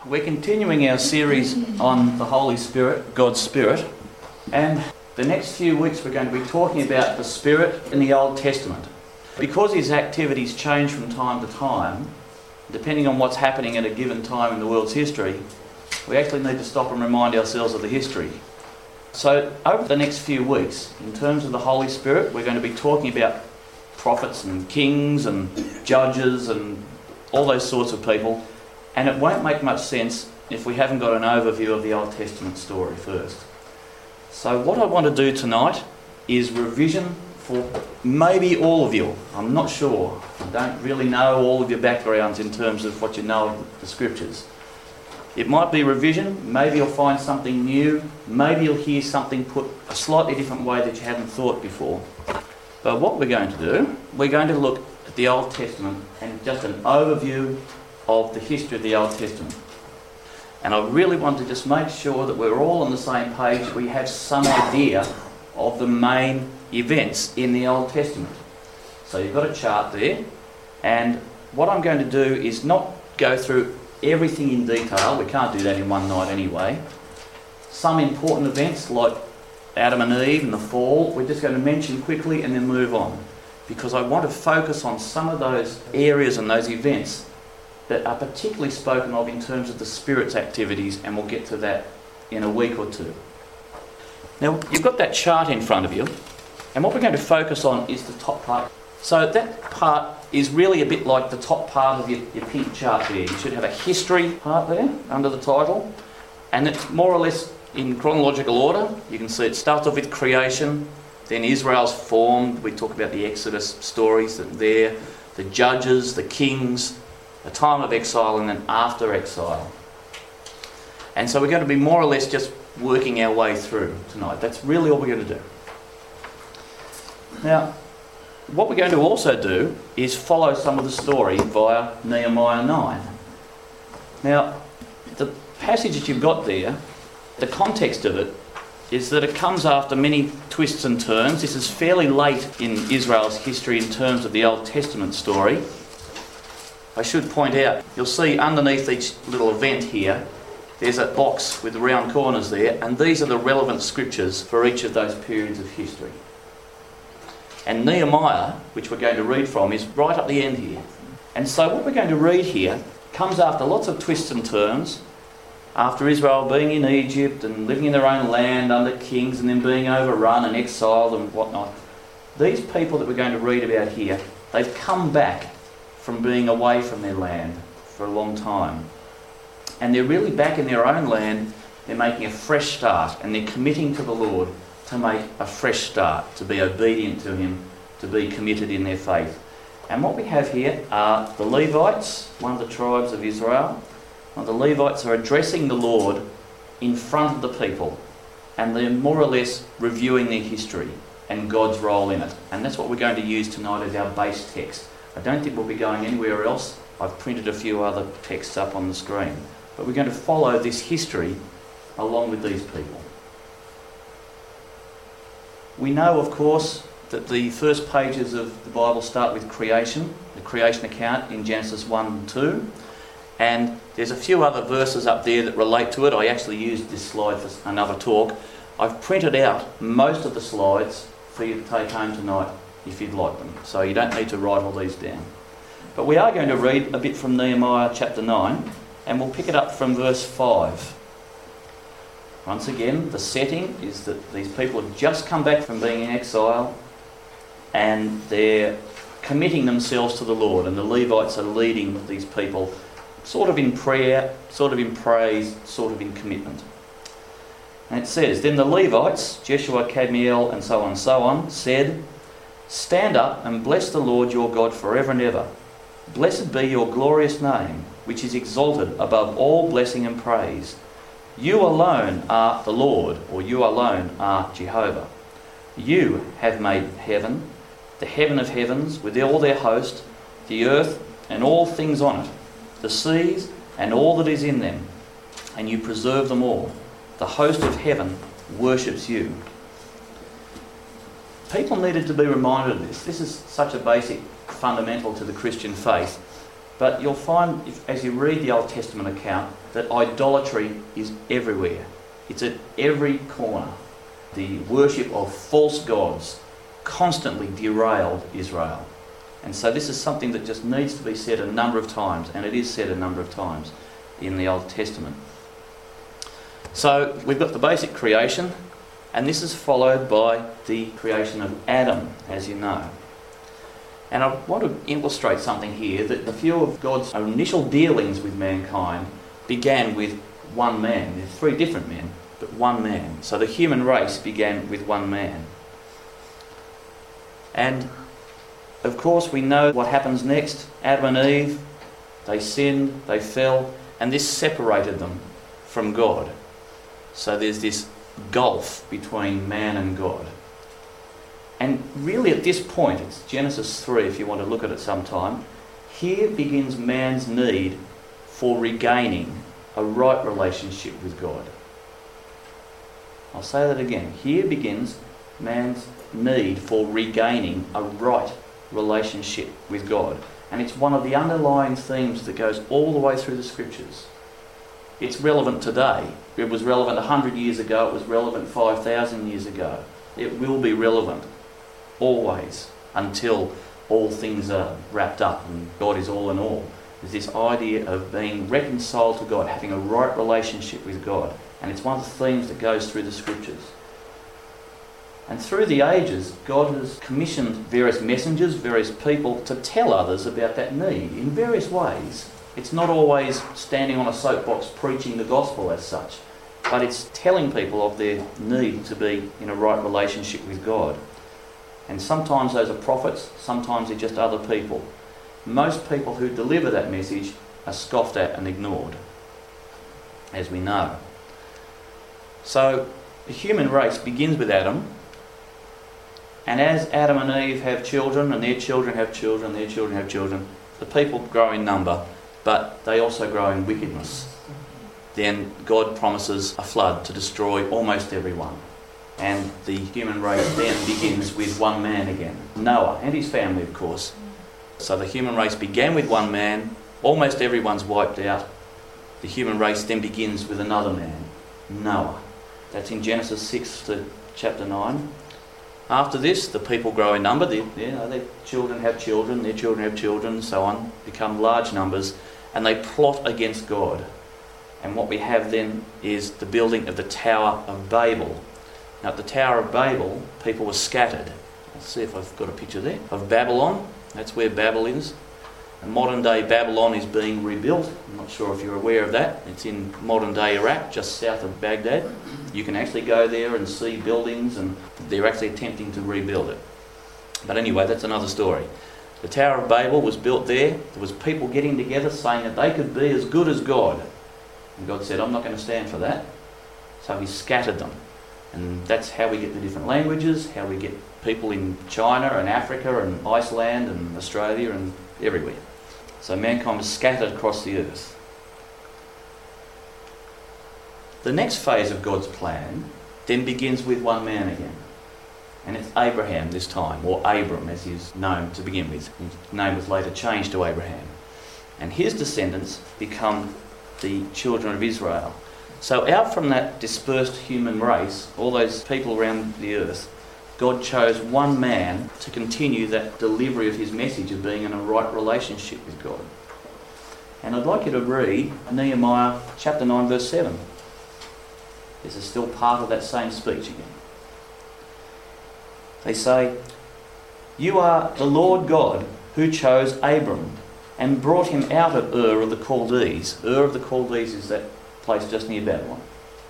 We're continuing our series on the Holy Spirit, God's Spirit, and the next few weeks we're going to be talking about the Spirit in the Old Testament. Because his activities change from time to time, depending on what's happening at a given time in the world's history, we actually need to stop and remind ourselves of the history. So over the next few weeks, in terms of the Holy Spirit, we're going to be talking about prophets and kings and judges and all those sorts of people. And it won't make much sense if we haven't got an overview of the Old Testament story first. So what I want to do tonight is revision for maybe all of you. I'm not sure. I don't really know all of your backgrounds in terms of what you know of the Scriptures. It might be revision. Maybe you'll find something new. Maybe you'll hear something put a slightly different way that you hadn't thought before. But what we're going to do, we're going to look at the Old Testament and just an overview of the history of the Old Testament. And I really want to just make sure that we're all on the same page. We have some idea of the main events in the Old Testament. So you've got a chart there, and what I'm going to do is not go through everything in detail. We can't do that in one night anyway. Some important events like Adam and Eve and the fall, we're just going to mention quickly and then move on, because I want to focus on some of those areas and those events that are particularly spoken of in terms of the Spirit's activities, and we'll get to that in a week or two. Now, you've got that chart in front of you, and what we're going to focus on is the top part. So that part is really a bit like the top part of your pink chart there. You should have a history part there under the title, and it's more or less in chronological order. You can see it starts off with creation, then Israel's formed. We talk about the Exodus stories that are there, the judges, the kings, a time of exile, and then after exile. And so we're going to be more or less just working our way through tonight. That's really all we're going to do. Now, what we're going to also do is follow some of the story via Nehemiah 9. Now, the passage that you've got there, the context of it is that it comes after many twists and turns. This is fairly late in Israel's history in terms of the Old Testament story. I should point out, you'll see underneath each little event here, there's a box with round corners there, and these are the relevant scriptures for each of those periods of history. And Nehemiah, which we're going to read from, is right up the end here. And so what we're going to read here comes after lots of twists and turns, after Israel being in Egypt and living in their own land under kings and then being overrun and exiled and whatnot. These people that we're going to read about here, they've come back from being away from their land for a long time. And they're really back in their own land. They're making a fresh start, and they're committing to the Lord to make a fresh start, to be obedient to Him, to be committed in their faith. And what we have here are the Levites, one of the tribes of Israel. The Levites are addressing the Lord in front of the people, and they're more or less reviewing their history and God's role in it. And that's what we're going to use tonight as our base text. I don't think we'll be going anywhere else. I've printed a few other texts up on the screen. But we're going to follow this history along with these people. We know, of course, that the first pages of the Bible start with creation, the creation account in Genesis 1 and 2. And there's a few other verses up there that relate to it. I actually used this slide for another talk. I've printed out most of the slides for you to take home tonight if you'd like them. So you don't need to write all these down. But we are going to read a bit from Nehemiah chapter 9, and we'll pick it up from verse 5. Once again, the setting is that these people have just come back from being in exile, and they're committing themselves to the Lord, and the Levites are leading these people sort of in prayer, sort of in praise, sort of in commitment. And it says, Then the Levites, Jeshua, Kadmiel, and so on, said, Stand up and bless the Lord your God forever and ever. Blessed be your glorious name, which is exalted above all blessing and praise. You alone are the Lord, or you alone are Jehovah. You have made heaven, the heaven of heavens, with all their host, the earth and all things on it, the seas and all that is in them, and you preserve them all. The host of heaven worships you. People needed to be reminded of this. This is such a basic fundamental to the Christian faith. But you'll find, as you read the Old Testament account, that idolatry is everywhere. It's at every corner. The worship of false gods constantly derailed Israel. And so this is something that just needs to be said a number of times, and it is said a number of times in the Old Testament. So we've got the basic creation, and this is followed by the creation of Adam, as you know. And I want to illustrate something here, that the few of God's initial dealings with mankind began with one man. There's three different men, but one man. So the human race began with one man. And of course we know what happens next. Adam and Eve, they sinned, they fell, and this separated them from God. So there's this gulf between man and God. And really at this point, it's Genesis 3 if you want to look at it sometime, here begins man's need for regaining a right relationship with God. I'll say that again. Here begins man's need for regaining a right relationship with God. And it's one of the underlying themes that goes all the way through the scriptures. It's relevant today. It was relevant 100 years ago. It was relevant 5,000 years ago. It will be relevant always until all things are wrapped up and God is all in all. There's this idea of being reconciled to God, having a right relationship with God. And it's one of the themes that goes through the scriptures. And through the ages, God has commissioned various messengers, various people to tell others about that need in various ways. It's not always standing on a soapbox preaching the gospel as such, but it's telling people of their need to be in a right relationship with God. And sometimes those are prophets, sometimes they're just other people. Most people who deliver that message are scoffed at and ignored, as we know. So the human race begins with Adam, and as Adam and Eve have children, and their children have children, their children have children, the people grow in number, but they also grow in wickedness. Then God promises a flood to destroy almost everyone. And the human race then begins with one man again, Noah, and his family, of course. So the human race began with one man, almost everyone's wiped out. The human race then begins with another man, Noah. That's in Genesis 6 to chapter 9. After this, the people grow in number. Their children have children, their children have children, and so on, become large numbers, and they plot against God. And what we have then is the building of the Tower of Babel. Now at the Tower of Babel, people were scattered. Let's see if I've got a picture there of Babylon. That's where Babel is. And modern day Babylon is being rebuilt. I'm not sure if you're aware of that. It's in modern day Iraq, just south of Baghdad. You can actually go there and see buildings, and they're actually attempting to rebuild it. But anyway, that's another story. The Tower of Babel was built there. There was people getting together saying that they could be as good as God. And God said, I'm not going to stand for that. So he scattered them. And that's how we get the different languages, how we get people in China and Africa and Iceland and Australia and everywhere. So mankind was scattered across the earth. The next phase of God's plan then begins with one man again. And it's Abraham this time, or Abram as he's known to begin with. His name was later changed to Abraham. And his descendants become the children of Israel. So out from that dispersed human race, all those people around the earth, God chose one man to continue that delivery of his message of being in a right relationship with God. And I'd like you to read Nehemiah chapter 9 verse 7. This is still part of that same speech again. They say, "You are the Lord God who chose Abram and brought him out of Ur of the Chaldees." Ur of the Chaldees is that place just near Babylon.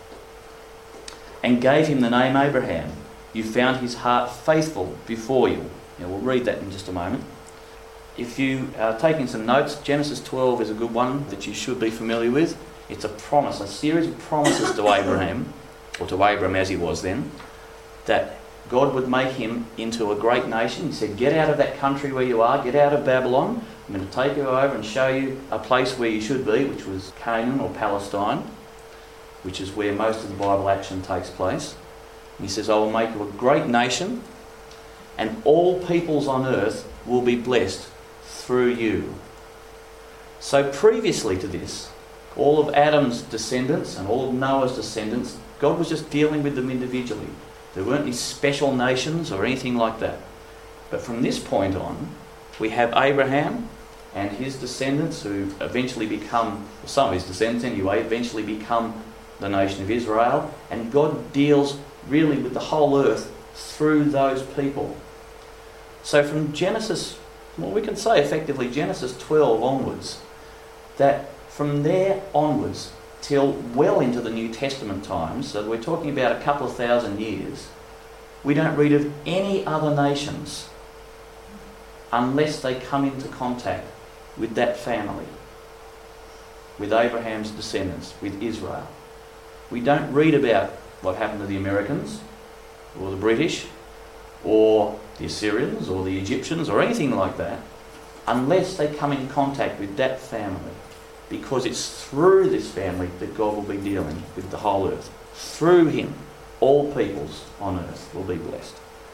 "And gave him the name Abraham. You found his heart faithful before you." Now we'll read that in just a moment. If you are taking some notes, Genesis 12 is a good one that you should be familiar with. It's a promise, a series of promises to Abraham, or to Abram as he was then, that God would make him into a great nation. He said, get out of that country where you are, get out of Babylon. I'm going to take you over and show you a place where you should be, which was Canaan or Palestine, which is where most of the Bible action takes place. And he says, I will make you a great nation, and all peoples on earth will be blessed through you. So previously to this, all of Adam's descendants and all of Noah's descendants, God was just dealing with them individually. There weren't any special nations or anything like that. But from this point on, we have Abraham and his descendants who eventually become, some of his descendants anyway, eventually become the nation of Israel. And God deals really with the whole earth through those people. So from Genesis, well, we can say effectively Genesis 12 onwards, that from there onwards till well into the New Testament times, so we're talking about a couple of thousand years, we don't read of any other nations unless they come into contact with that family, with Abraham's descendants, with Israel. We don't read about what happened to the Americans or the British or the Assyrians or the Egyptians or anything like that unless they come in contact with that family, because it's through this family that God will be dealing with the whole earth. Through him, all peoples on earth will be blessed.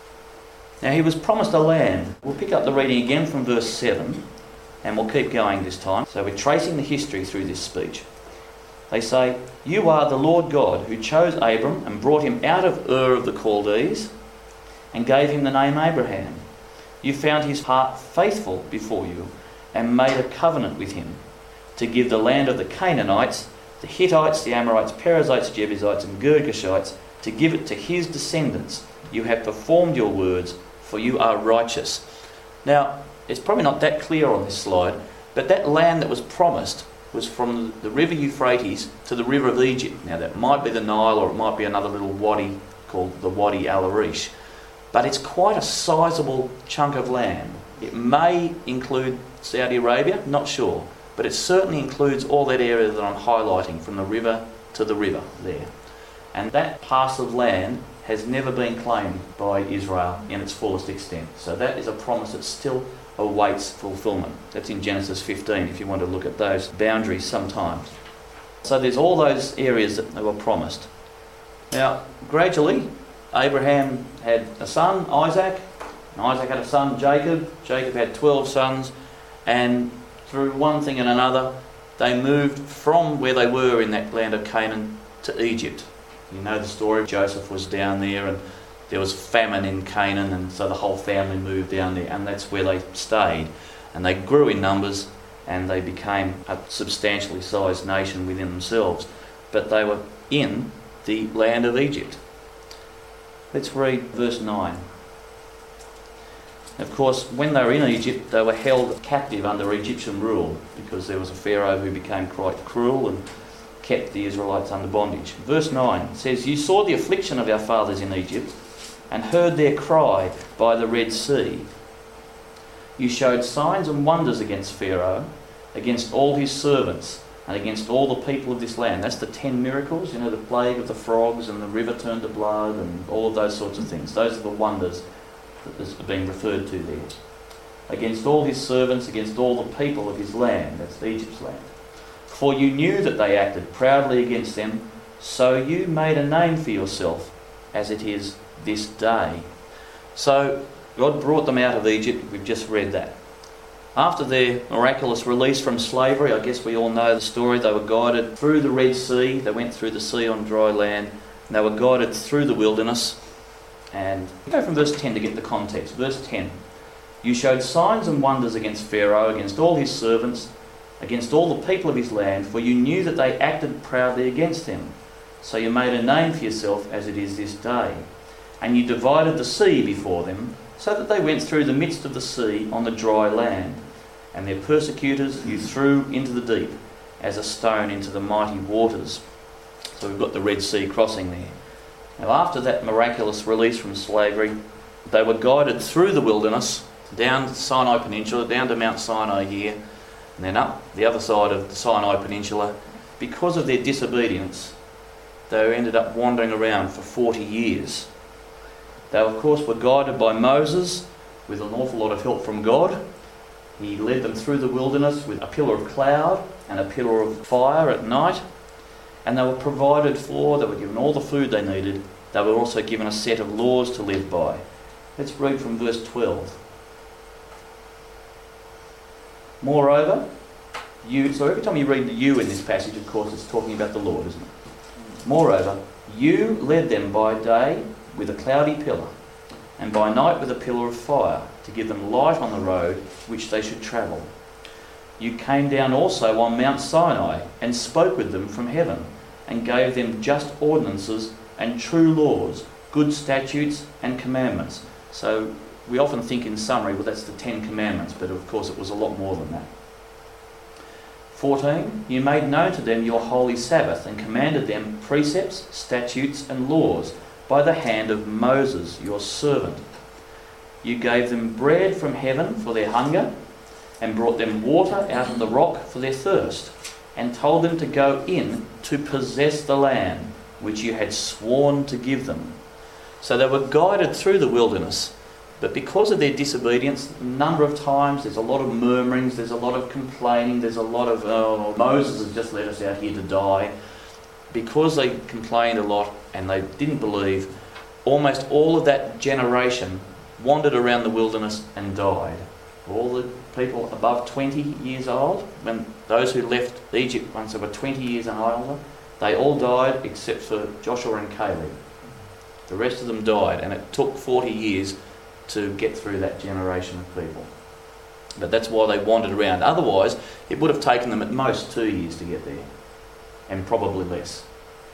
Now he was promised a land. We'll pick up the reading again from verse 7 and we'll keep going this time. So we're tracing the history through this speech. They say, "You are the Lord God who chose Abram and brought him out of Ur of the Chaldees and gave him the name Abraham. You found his heart faithful before you and made a covenant with him to give the land of the Canaanites, the Hittites, the Amorites, Perizzites, Jebusites and Girgashites, to give it to his descendants. You have performed your words, for you are righteous." Now, it's probably not that clear on this slide, but that land that was promised was from the river Euphrates to the river of Egypt. Now, that might be the Nile or it might be another little wadi called the Wadi al-Arish. But it's quite a sizable chunk of land. It may include Saudi Arabia, not sure. But it certainly includes all that area that I'm highlighting, from the river to the river there. And that parcel of land has never been claimed by Israel in its fullest extent. So that is a promise that still awaits fulfilment. That's in Genesis 15 if you want to look at those boundaries sometimes. So there's all those areas that were promised. Now, gradually, Abraham had a son, Isaac, and Isaac had a son, Jacob. Jacob had 12 sons, and through one thing and another, they moved from where they were in that land of Canaan to Egypt. You know the story. Joseph was down there and there was famine in Canaan, and so the whole family moved down there, and that's where they stayed. And they grew in numbers and they became a substantially sized nation within themselves. But they were in the land of Egypt. Let's read verse 9. Of course, when they were in Egypt, they were held captive under Egyptian rule, because there was a Pharaoh who became quite cruel and kept the Israelites under bondage. Verse 9 says, "You saw the affliction of our fathers in Egypt and heard their cry by the Red Sea. You showed signs and wonders against Pharaoh, against all his servants, and against all the people of this land." That's the 10 miracles, you know, the plague of the frogs and the river turned to blood and all of those sorts of things. Those are the wonders that is being referred to there. Against all his servants, against all the people of his land, that's Egypt's land. "For you knew that they acted proudly against them, so you made a name for yourself, as it is this day." So God brought them out of Egypt. We've just read that. After their miraculous release from slavery, I guess we all know the story, they were guided through the Red Sea. They went through the sea on dry land, and they were guided through the wilderness. And go from verse 10 to get the context. Verse 10. "You showed signs and wonders against Pharaoh, against all his servants, against all the people of his land, for you knew that they acted proudly against him. So you made a name for yourself, as it is this day. And you divided the sea before them, so that they went through the midst of the sea on the dry land. And their persecutors you threw into the deep, as a stone into the mighty waters." So we've got the Red Sea crossing there. Now, after that miraculous release from slavery, they were guided through the wilderness, down the Sinai Peninsula, down to Mount Sinai here, and then up the other side of the Sinai Peninsula. Because of their disobedience, they ended up wandering around for 40 years. They, of course, were guided by Moses with an awful lot of help from God. He led them through the wilderness with a pillar of cloud and a pillar of fire at night. And they were provided for, they were given all the food they needed. They were also given a set of laws to live by. Let's read from verse 12. "Moreover, you. So every time you read the you in this passage, of course, it's talking about the Lord, isn't it? Moreover, you led them by day with a cloudy pillar, and by night with a pillar of fire, to give them light on the road which they should travel. You came down also on Mount Sinai, and spoke with them from heaven, and gave them just ordinances and true laws, good statutes and commandments. So we often think in summary, well, that's the 10 Commandments, but of course it was a lot more than that. 14, you made known to them your holy Sabbath, and commanded them precepts, statutes and laws by the hand of Moses, your servant. You gave them bread from heaven for their hunger, and brought them water out of the rock for their thirst, and told them to go in to possess the land which you had sworn to give them. So they were guided through the wilderness, but because of their disobedience, a number of times there's a lot of murmurings, there's a lot of complaining, there's a lot of, oh, Moses has just led us out here to die. Because they complained a lot and they didn't believe, almost all of that generation wandered around the wilderness and died. All the people above 20 years old, when those who left Egypt once they were 20 years and older, they all died except for Joshua and Caleb. The rest of them died, and it took 40 years to get through that generation of people. But that's why they wandered around. Otherwise, it would have taken them at most 2 years to get there, and probably less.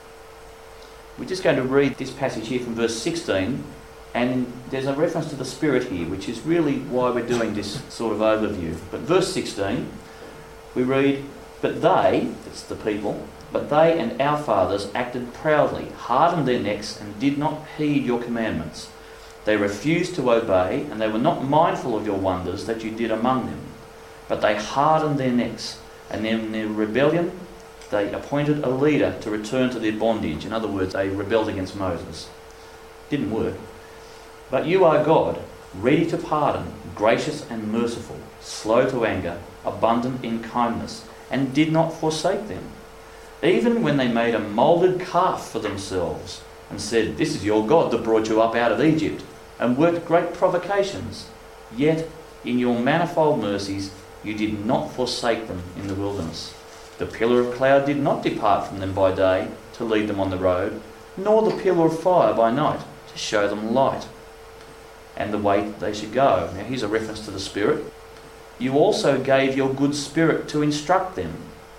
We're just going to read this passage here from verse 16, and there's a reference to the Spirit here, which is really why we're doing this sort of overview. But verse 16, we read, But they, that's the people, but they and our fathers acted proudly, hardened their necks, and did not heed your commandments. They refused to obey, and they were not mindful of your wonders that you did among them. But they hardened their necks, and in their rebellion they appointed a leader to return to their bondage. In other words, they rebelled against Moses. Didn't work. But you are God, ready to pardon, gracious and merciful, slow to anger, abundant in kindness, and did not forsake them. Even when they made a moulded calf for themselves, and said, This is your God that brought you up out of Egypt, and worked great provocations. Yet in your manifold mercies you did not forsake them in the wilderness. The pillar of cloud did not depart from them by day to lead them on the road, nor the pillar of fire by night to show them light and the way they should go. Now here's a reference to the Spirit. You also gave your good Spirit to instruct them,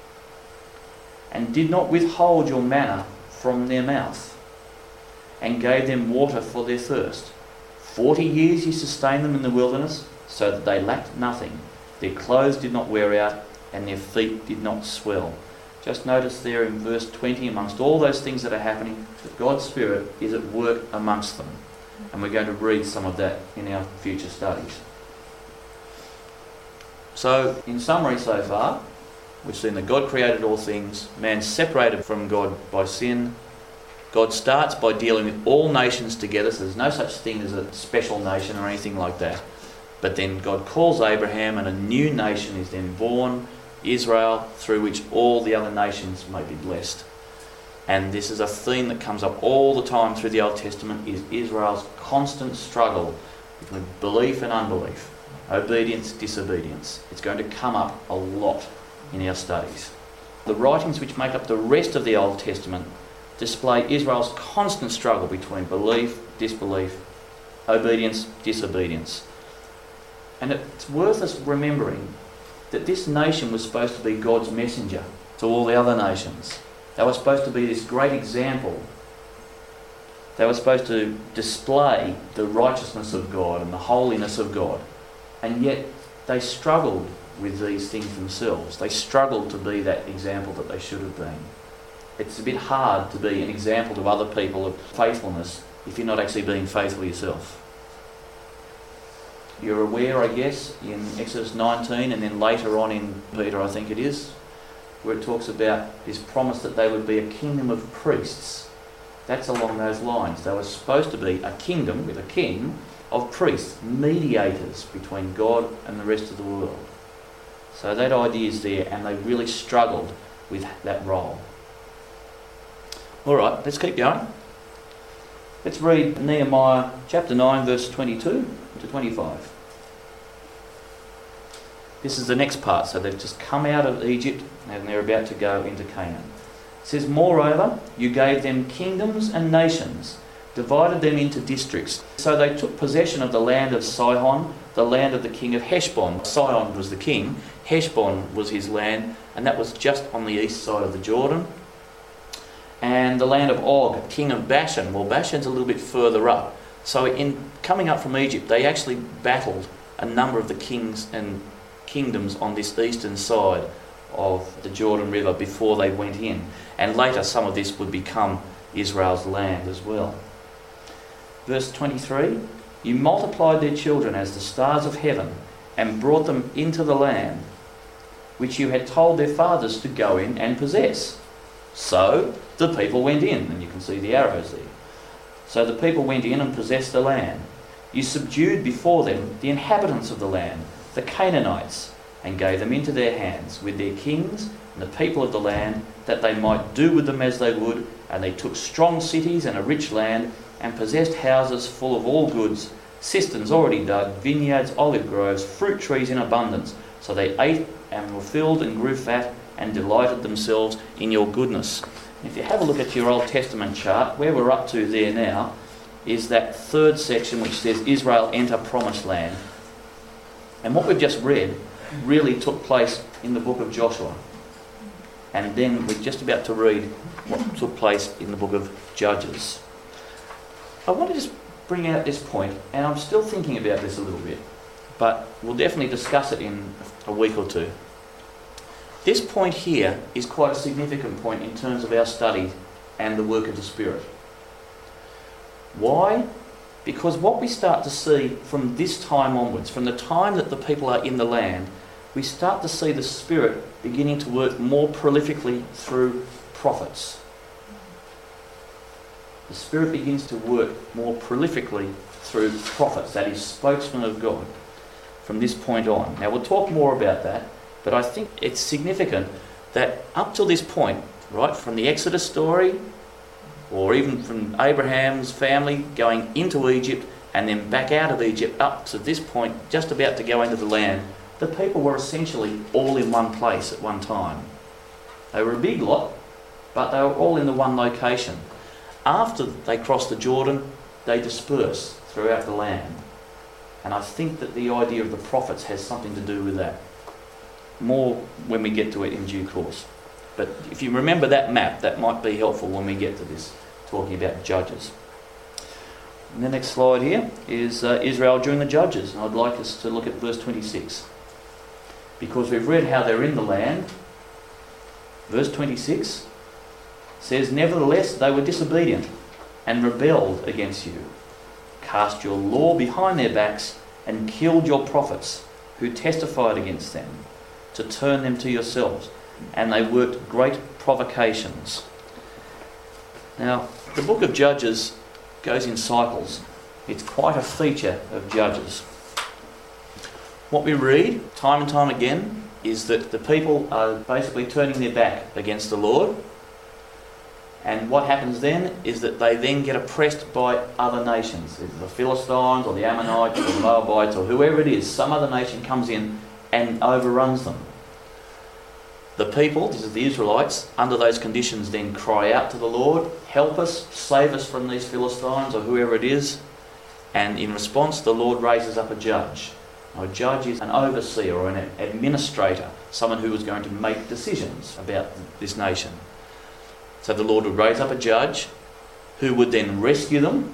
and did not withhold your manna from their mouth, and gave them water for their thirst. 40 years you sustained them in the wilderness, so that they lacked nothing. Their clothes did not wear out, and their feet did not swell. Just notice there in verse 20, amongst all those things that are happening, that God's Spirit is at work amongst them. And we're going to read some of that in our future studies. So, in summary so far, we've seen that God created all things, man separated from God by sin. God starts by dealing with all nations together, so there's no such thing as a special nation or anything like that. But then God calls Abraham, and a new nation is then born, Israel, through which all the other nations may be blessed. And this is a theme that comes up all the time through the Old Testament, is Israel's constant struggle between belief and unbelief, obedience, disobedience. It's going to come up a lot in our studies. The writings which make up the rest of the Old Testament display Israel's constant struggle between belief, disbelief, obedience, disobedience. And it's worth us remembering that this nation was supposed to be God's messenger to all the other nations. They were supposed to be this great example. They were supposed to display the righteousness of God and the holiness of God. And yet they struggled with these things themselves. They struggled to be that example that they should have been. It's a bit hard to be an example to other people of faithfulness if you're not actually being faithful yourself. You're aware, I guess, in Exodus 19 and then later on in Peter, I think it is, where it talks about his promise that they would be a kingdom of priests. That's along those lines. They were supposed to be a kingdom with a king of priests, mediators between God and the rest of the world. So that idea is there, and they really struggled with that role. All right, let's keep going. Let's read Nehemiah chapter 9, verse 22 to 25. This is the next part. So they've just come out of Egypt and they're about to go into Canaan. It says, moreover, you gave them kingdoms and nations, divided them into districts. So they took possession of the land of Sihon, the land of the king of Heshbon. Sihon was the king, Heshbon was his land, and that was just on the east side of the Jordan. And the land of Og, king of Bashan. Well, Bashan's a little bit further up. So in coming up from Egypt, they actually battled a number of the kings and kingdoms on this eastern side of the Jordan River before they went in. And later some of this would become Israel's land as well. Verse 23, you multiplied their children as the stars of heaven and brought them into the land which you had told their fathers to go in and possess. So the people went in, and you can see the arrows there. So the people went in and possessed the land. You subdued before them the inhabitants of the land, the Canaanites, and gave them into their hands with their kings and the people of the land, that they might do with them as they would. And they took strong cities and a rich land, and possessed houses full of all goods, cisterns already dug, vineyards, olive groves, fruit trees in abundance. So they ate and were filled and grew fat and delighted themselves in your goodness. If you have a look at your Old Testament chart, where we're up to there now is that third section which says Israel enter promised land. And what we've just read really took place in the book of Joshua. And then we're just about to read what took place in the book of Judges. I want to just bring out this point, and I'm still thinking about this a little bit, but we'll definitely discuss it in a week or two. This point here is quite a significant point in terms of our study and the work of the Spirit. Why? Because what we start to see from this time onwards, from the time that the people are in the land, we start to see the Spirit beginning to work more prolifically through prophets. The Spirit begins to work more prolifically through prophets, that is, spokesmen of God, from this point on. Now we'll talk more about that, but I think it's significant that up till this point, right, from the Exodus story, or even from Abraham's family going into Egypt and then back out of Egypt up to this point, just about to go into the land, the people were essentially all in one place at one time. They were a big lot, but they were all in the one location. After they crossed the Jordan, they dispersed throughout the land. And I think that the idea of the prophets has something to do with that. More when we get to it in due course. But if you remember that map, that might be helpful when we get to this, talking about Judges. And the next slide here is Israel during the Judges. And I'd like us to look at verse 26. Because we've read how they're in the land. Verse 26 says, nevertheless they were disobedient and rebelled against you, cast your law behind their backs, and killed your prophets who testified against them, to turn them to yourselves, and they worked great provocations. Now, the book of Judges goes in cycles. It's quite a feature of Judges. What we read time and time again is that the people are basically turning their back against the Lord. And what happens then is that they then get oppressed by other nations. The Philistines or the Ammonites or the Moabites or whoever it is, some other nation comes in and overruns them. The people, this is the Israelites, under those conditions then cry out to the Lord, help us, save us from these Philistines or whoever it is. And in response, the Lord raises up a judge. Now, a judge is an overseer or an administrator, someone who is going to make decisions about this nation. So the Lord would raise up a judge who would then rescue them,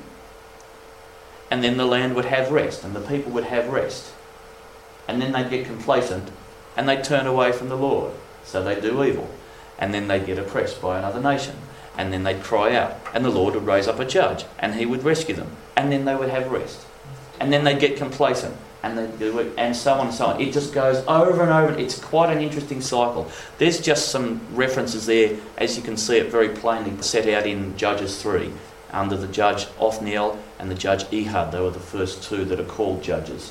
and then the land would have rest and the people would have rest. And then they'd get complacent and they'd turn away from the Lord. So they'd do evil. And then they'd get oppressed by another nation. And then they'd cry out. And the Lord would raise up a judge and he would rescue them. And then they would have rest. And then they'd get complacent. And they'd do it, and so on and so on. It just goes over and over. It's quite an interesting cycle. There's just some references there, as you can see it very plainly set out in Judges 3, under the judge Othniel and the judge Ehud. They were the first two that are called judges.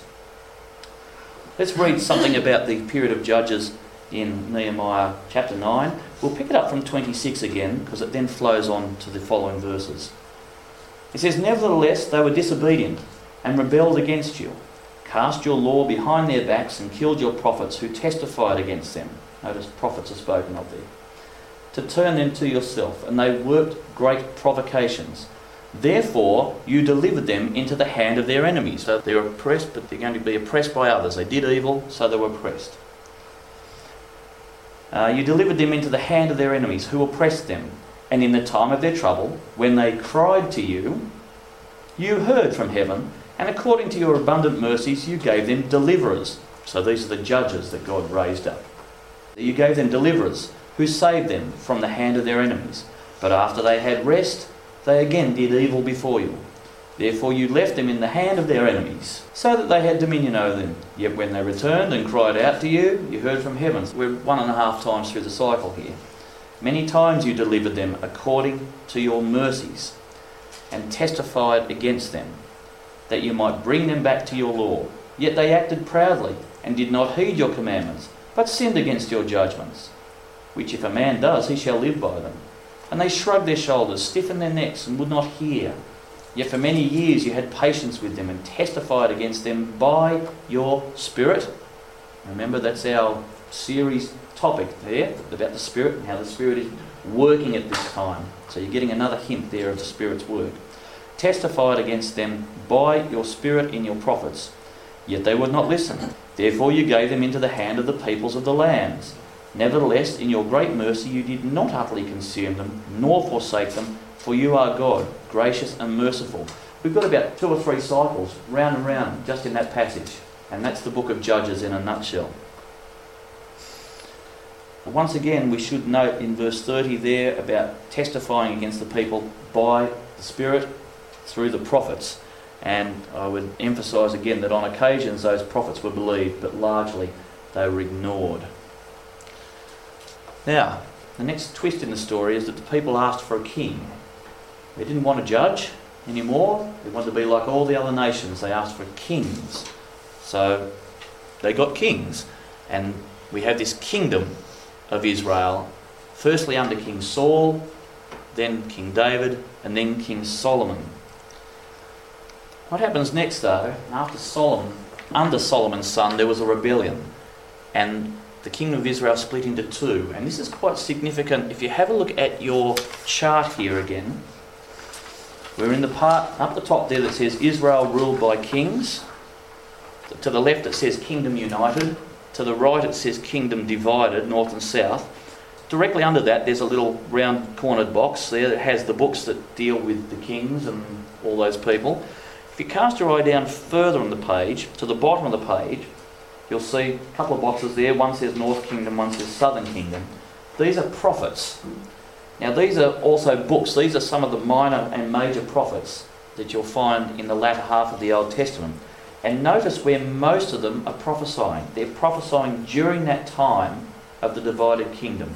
Let's read something about the period of Judges in Nehemiah chapter 9. We'll pick it up from 26 again, because it then flows on to the following verses. It says, nevertheless, they were disobedient and rebelled against you, cast your law behind their backs and killed your prophets who testified against them. Notice prophets are spoken of there. To turn them to yourself, and they worked great provocations. Therefore, you delivered them into the hand of their enemies. So they're oppressed, but they're going to be oppressed by others. They did evil, so they were oppressed. You delivered them into the hand of their enemies who oppressed them. And in the time of their trouble, when they cried to you, you heard from heaven, and according to your abundant mercies, you gave them deliverers. So these are the judges that God raised up. You gave them deliverers who saved them from the hand of their enemies. But after they had rest, they again did evil before you. Therefore you left them in the hand of their enemies, so that they had dominion over them. Yet when they returned and cried out to you, you heard from heaven. We're 1.5 times through the cycle here. Many times you delivered them according to your mercies, and testified against them, that you might bring them back to your law. Yet they acted proudly, and did not heed your commandments, but sinned against your judgments, which if a man does, he shall live by them. And they shrugged their shoulders, stiffened their necks, and would not hear. Yet for many years you had patience with them, and testified against them by your Spirit. Remember, that's our series topic there, about the Spirit, and how the Spirit is working at this time. So you're getting another hint there of the Spirit's work. Testified against them by your Spirit in your prophets. Yet they would not listen. Therefore you gave them into the hand of the peoples of the lands. Nevertheless, in your great mercy you did not utterly consume them, nor forsake them, for you are God, gracious and merciful. We've got about 2 or 3 cycles, round and round, just in that passage. And that's the book of Judges in a nutshell. Once again, we should note in verse 30 there about testifying against the people by the Spirit through the prophets. And I would emphasise again that on occasions those prophets were believed, but largely they were ignored. Now, the next twist in the story is that the people asked for a king. They didn't want a judge anymore. They wanted to be like all the other nations. They asked for kings. So they got kings. And we have this kingdom of Israel, firstly under King Saul, then King David, and then King Solomon. What happens next though, after Solomon, under Solomon's son, there was a rebellion. And the kingdom of Israel split into 2. And this is quite significant. If you have a look at your chart here again, we're in the part up the top there that says Israel ruled by kings. To the left it says Kingdom United. To the right it says Kingdom Divided, north and south. Directly under that there's a little round cornered box there that has the books that deal with the kings and all those people. If you cast your eye down further on the page, to the bottom of the page, you'll see a couple of boxes there. One says North Kingdom, one says Southern Kingdom. These are prophets. Now these are also books. These are some of the minor and major prophets that you'll find in the latter half of the Old Testament. And notice where most of them are prophesying. They're prophesying during that time of the divided kingdom.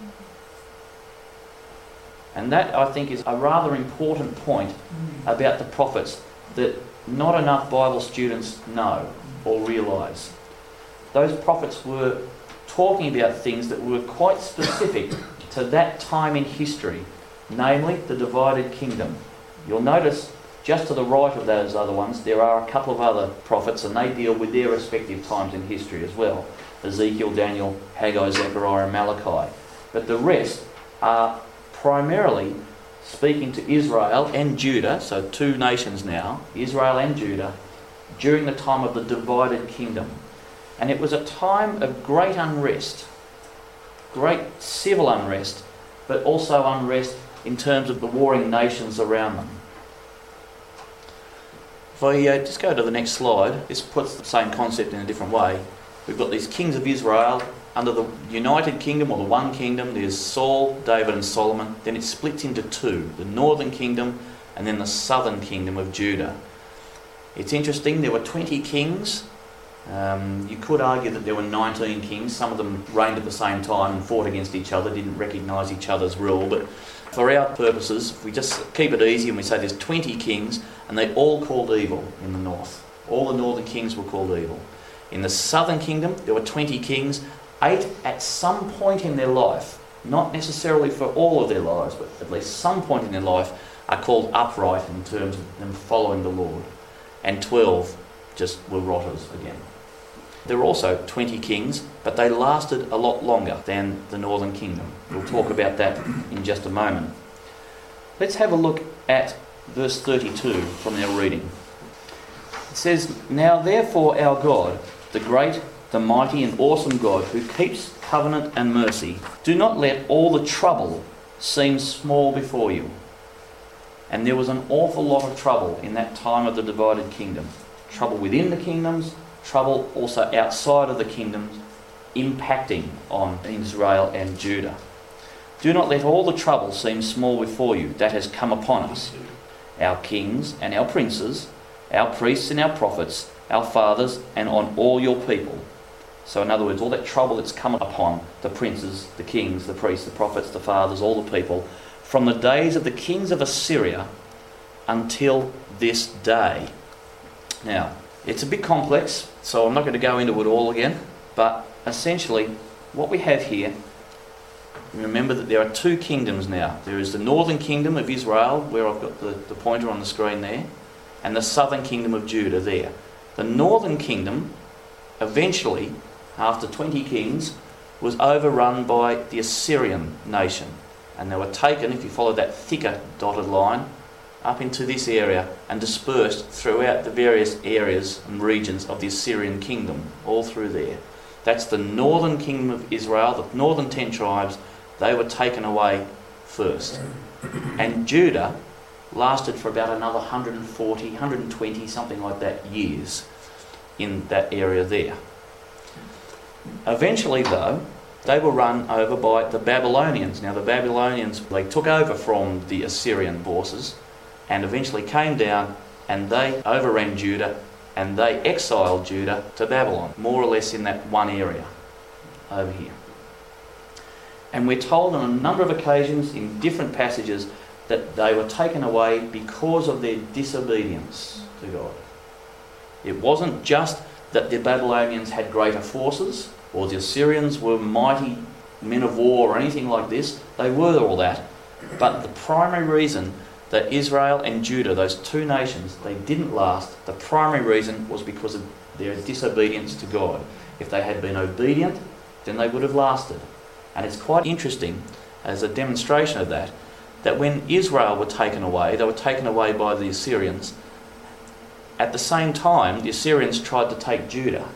And that, I think, is a rather important point about the prophets that not enough Bible students know or realise. Those prophets were talking about things that were quite specific to that time in history, namely the divided kingdom. You'll notice just to the right of those other ones, there are a couple of other prophets, and they deal with their respective times in history as well. Ezekiel, Daniel, Haggai, Zechariah, and Malachi. But the rest are primarily speaking to Israel and Judah, so 2 nations now, Israel and Judah, during the time of the divided kingdom. And it was a time of great unrest, great civil unrest, but also unrest in terms of the warring nations around them. If I just go to the next slide, this puts the same concept in a different way. We've got these kings of Israel under the United Kingdom, or the one kingdom. There's Saul, David and Solomon. Then it splits into 2, the Northern Kingdom and then the Southern Kingdom of Judah. It's interesting, there were 20 kings. You could argue that there were 19 kings. Some of them reigned at the same time and fought against each other, didn't recognise each other's rule. But for our purposes, if we just keep it easy and we say there's 20 kings and they all called evil in the north. All the northern kings were called evil. In the Southern Kingdom, there were 20 kings, 8 at some point in their life, not necessarily for all of their lives, but at least some point in their life, are called upright in terms of them following the Lord. And 12 just were rotters again. There were also 20 kings, but they lasted a lot longer than the northern kingdom. We'll talk about that in just a moment. Let's have a look at verse 32 from our reading. It says, "Now therefore our God, the great, the mighty and awesome God, who keeps covenant and mercy, do not let all the trouble seem small before you." And there was an awful lot of trouble in that time of the divided kingdom. Trouble within the kingdoms, trouble also outside of the kingdoms, impacting on Israel and Judah. "Do not let all the trouble seem small before you that has come upon us, our kings and our princes, our priests and our prophets, our fathers, and on all your people." So in other words, all that trouble that's come upon the princes, the kings, the priests, the prophets, the fathers, all the people, from the days of the kings of Assyria until this day. Now, it's a bit complex, so I'm not going to go into it all again, but essentially what we have here, remember that there are two kingdoms now. There is the northern kingdom of Israel, where I've got the pointer on the screen there, and the southern kingdom of Judah there. The northern kingdom, eventually, after 20 kings, was overrun by the Assyrian nation. And they were taken, if you follow that thicker dotted line, up into this area and dispersed throughout the various areas and regions of the Assyrian kingdom, all through there. That's the northern kingdom of Israel, the northern 10 tribes. They were taken away first. And Judah lasted for about another 140, 120, something like that, years in that area there. Eventually, though, they were run over by the Babylonians. Now, the Babylonians, they took over from the Assyrian forces and eventually came down and they overran Judah and they exiled Judah to Babylon, more or less in that one area over here. And we're told on a number of occasions in different passages that they were taken away because of their disobedience to God. It wasn't just that the Babylonians had greater forces or the Assyrians were mighty men of war or anything like this. They were all that. But the primary reason that Israel and Judah, those two nations, they didn't last, the primary reason was because of their disobedience to God. If they had been obedient, then they would have lasted. And it's quite interesting, as a demonstration of that, that when Israel were taken away, they were taken away by the Assyrians. At the same time, the Assyrians tried to take Judah.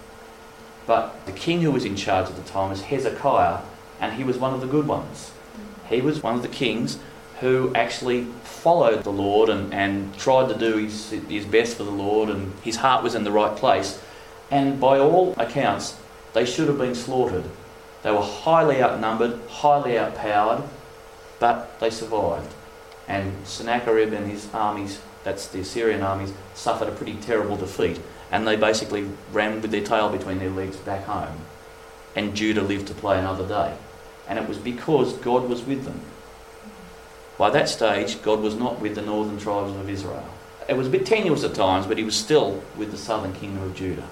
But the king who was in charge at the time was Hezekiah, and he was one of the good ones. He was one of the kings who actually followed the Lord and tried to do his best for the Lord, and his heart was in the right place. And by all accounts, they should have been slaughtered. They were highly outnumbered, highly outpowered, but they survived. And Sennacherib and his armies, that's the Assyrian armies, suffered a pretty terrible defeat. And they basically ran with their tail between their legs back home. And Judah lived to play another day. And it was because God was with them. By that stage, God was not with the northern tribes of Israel. It was a bit tenuous at times, but he was still with the southern kingdom of Judah.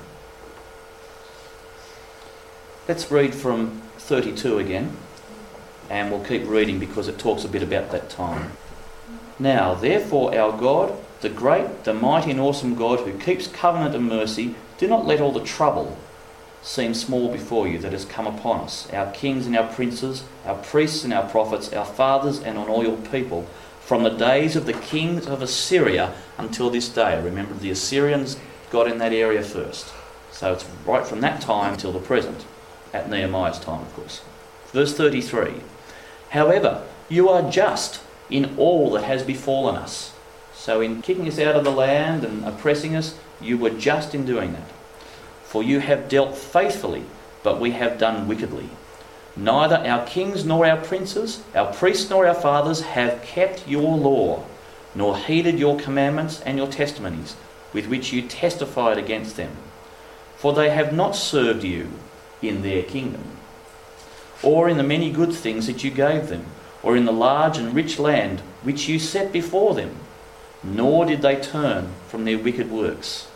Let's read from 32 again. And we'll keep reading because it talks a bit about that time. "Now, therefore, our God, the great, the mighty and awesome God who keeps covenant and mercy, do not let all the trouble seem small before you that has come upon us, our kings and our princes, our priests and our prophets, our fathers and on all your people, from the days of the kings of Assyria until this day." Remember, the Assyrians got in that area first. So it's right from that time till the present, at Nehemiah's time, of course. Verse 33, "However, you are just in all that has befallen us." So in kicking us out of the land and oppressing us, you were just in doing that. "For you have dealt faithfully, but we have done wickedly. Neither our kings nor our princes, our priests nor our fathers have kept your law, nor heeded your commandments and your testimonies, with which you testified against them. For they have not served you in their kingdom, or in the many good things that you gave them, or in the large and rich land which you set before them, nor did they turn from their wicked works."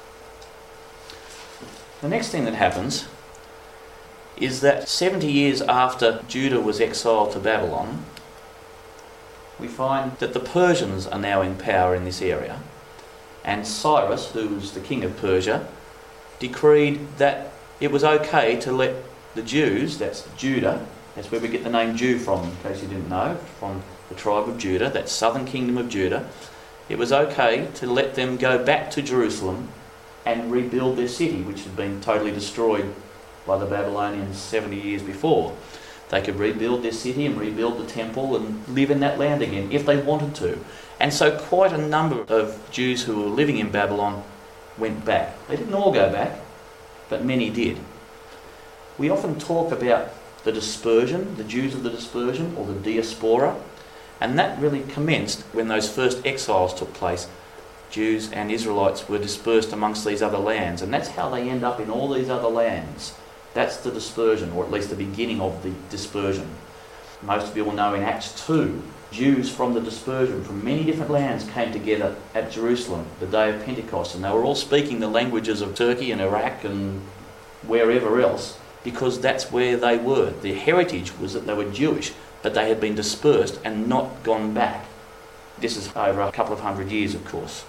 The next thing that happens is that 70 years after Judah was exiled to Babylon, we find that the Persians are now in power in this area. And Cyrus, who was the king of Persia, decreed that it was okay to let the Jews, that's Judah, that's where we get the name Jew from, in case you didn't know, from the tribe of Judah, that southern kingdom of Judah. It was okay to let them go back to Jerusalem and rebuild their city, which had been totally destroyed by the Babylonians 70 years before. They could rebuild their city and rebuild the temple and live in that land again if they wanted to. And so quite a number of Jews who were living in Babylon went back. They didn't all go back, but many did. We often talk about the dispersion, the Jews of the dispersion, or the diaspora, and that really commenced when those first exiles took place. Jews and Israelites were dispersed amongst these other lands, and that's how they end up in all these other lands. That's the dispersion, or at least the beginning of the dispersion. Most of you will know in Acts 2, Jews from the dispersion, from many different lands, came together at Jerusalem the day of Pentecost, and they were all speaking the languages of Turkey and Iraq and wherever else, because that's where they were. Their heritage was that they were Jewish, but they had been dispersed and not gone back. This is over a couple of hundred years, of course.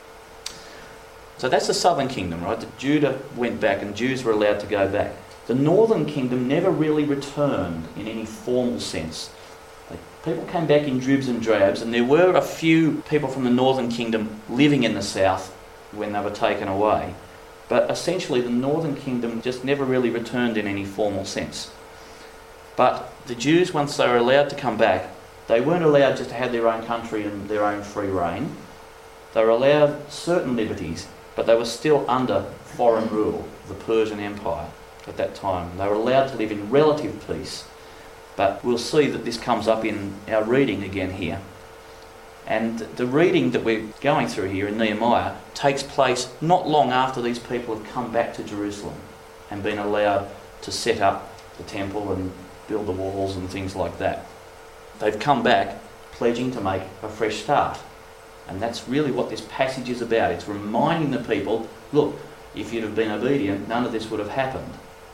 So that's the southern kingdom, right? Judah went back and Jews were allowed to go back. The northern kingdom never really returned in any formal sense. People came back in dribs and drabs, and there were a few people from the northern kingdom living in the south when they were taken away. But essentially the northern kingdom just never really returned in any formal sense. But the Jews, once they were allowed to come back, they weren't allowed just to have their own country and their own free reign. They were allowed certain liberties, but they were still under foreign rule, the Persian Empire at that time. They were allowed to live in relative peace. But we'll see that this comes up in our reading again here. And the reading that we're going through here in Nehemiah takes place not long after these people have come back to Jerusalem and been allowed to set up the temple and build the walls and things like that. They've come back pledging to make a fresh start. And that's really what this passage is about. It's reminding the people, look, if you'd have been obedient, none of this would have happened.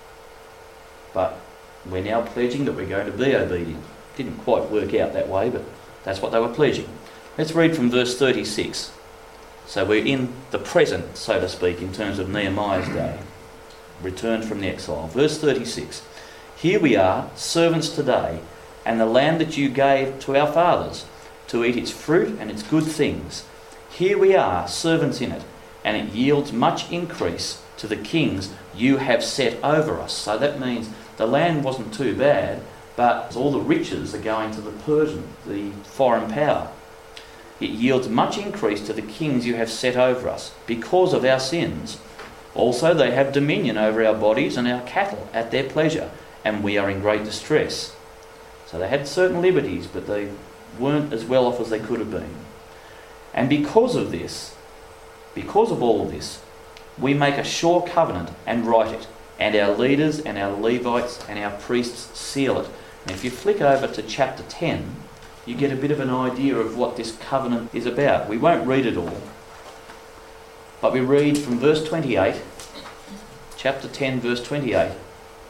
But we're now pledging that we're going to be obedient. Didn't quite work out that way, but that's what they were pledging. Let's read from verse 36. So we're in the present, so to speak, in terms of Nehemiah's day. Returned from the exile. Verse 36. Here we are, servants today, and the land that you gave to our fathers, to eat its fruit and its good things. Here we are, servants in it, and it yields much increase to the kings you have set over us. So that means the land wasn't too bad, but all the riches are going to the Persian, the foreign power. It yields much increase to the kings you have set over us, because of our sins. Also they have dominion over our bodies and our cattle at their pleasure, and we are in great distress. So they had certain liberties, but they weren't as well off as they could have been. And because of this, because of all of this, we make a sure covenant and write it, and our leaders and our Levites and our priests seal it. And if you flick over to chapter 10, you get a bit of an idea of what this covenant is about. We won't read it all, but we read from verse 28, chapter 10, verse 28. It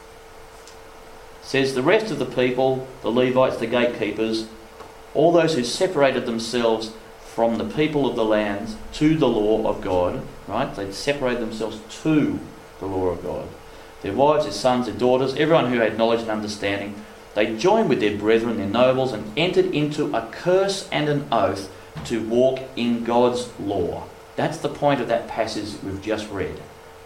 says, the rest of the people, the Levites, the gatekeepers, all those who separated themselves from the people of the lands to the law of God, right? They separated themselves to the law of God. Their wives, their sons, their daughters, everyone who had knowledge and understanding, they joined with their brethren, their nobles, and entered into a curse and an oath to walk in God's law. That's the point of that passage we've just read.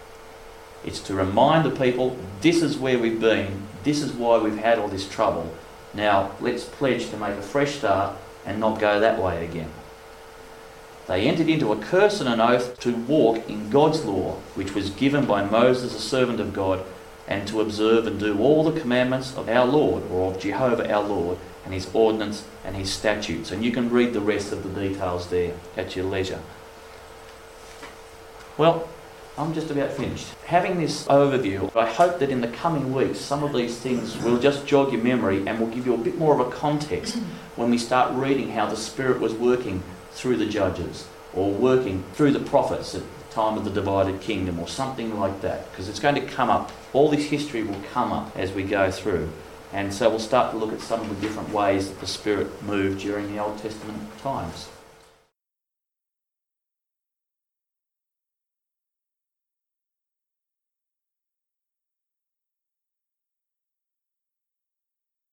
It's to remind the people, this is where we've been, this is why we've had all this trouble. Now, let's pledge to make a fresh start and not go that way again. They entered into a curse and an oath to walk in God's law, which was given by Moses, a servant of God, and to observe and do all the commandments of our Lord, or of Jehovah our Lord, and his ordinance and his statutes. And you can read the rest of the details there at your leisure. Well, I'm just about finished. Having this overview, I hope that in the coming weeks some of these things will just jog your memory and will give you a bit more of a context when we start reading how the Spirit was working through the judges, or working through the prophets at the time of the divided kingdom, or something like that, because it's going to come up. All this history will come up as we go through, and so we'll start to look at some of the different ways that the Spirit moved during the Old Testament times.